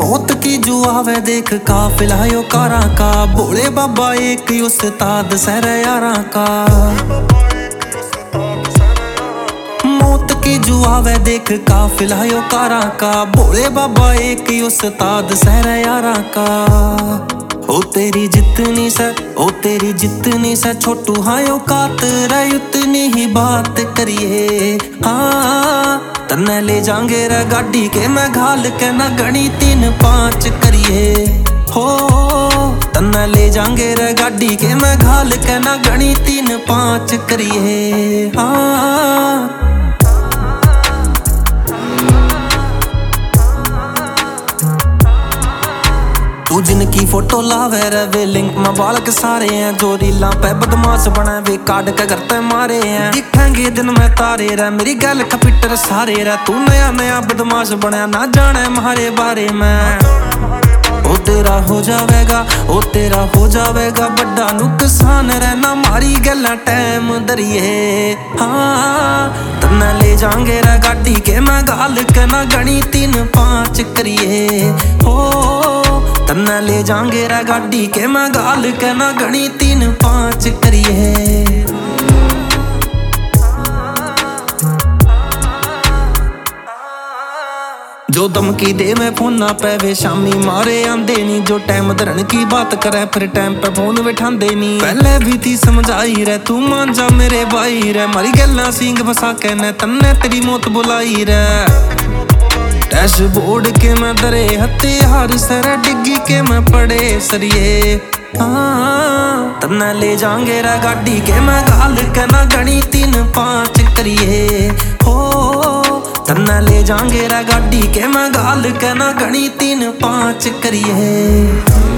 मौत की जो आवे देख काफिला यो कारा का, भोले बाबा एक उस्ताद सर यारा का। मौत की जो आवे देख काफिला यो कारा का, भोले बाबा एक उस्ताद सर यारा का। ओ तेरी जितनी से छोटू हाँ औकात रे उतनी ही बात करिए। हाँ तन्ने ले जांगे रे गाड़ी के मैं घाल के ना गणी 3-5 करिए। हो तन्ने ले जांगे रे गाड़ी के मैं घाल के ना गणी 3-5 करिए। हाँ तू जिनकी फोटो लावे रे वे लिंक में बालक सारे हैं, जो रीला पे बदमाश बने वे काट के करते मारे हैं। दिखेंगे दिन में तारे रे मेरी गल कपिटर सारे रे, तू नया नया बदमाश बने ना जाने हमारे बारे में। ओ तेरा हो जावेगा बड़ा नुकसान रहना मारी गल्ला टाइम दरिए। हाँ तन्ने ले जांगे रे गाड़ी के मैं गाल के ना गणी 3-5 करिए। हो तन्ने ले जांगे रे गाड़ी के मैं गाल के ना गणी 3-5 करिए। जो धमकी दे मैं फोना पे वे शामी मारे आंदे नी, जो टाइम धरन की बात करे फिर टाइम पे फोन बैठांदे नी। पहले भी थी समझाई रे तू मान जा मेरे भाई रे, मारी गल्ला सींग फसा के ने तन्ने तेरी मौत बुलाई रे। डैशबोर्ड के मैं दरे हथियार सर डिग्गी के मैं पड़े सरिये। हाँ तन्ने ले जांगे रे गाड़ी के मैं गाल के ना गणी 3-5 करिए। हो तन्ने ले जांगे रे गाड़ी के मैं गाल के ना गणी 3-5 करिए।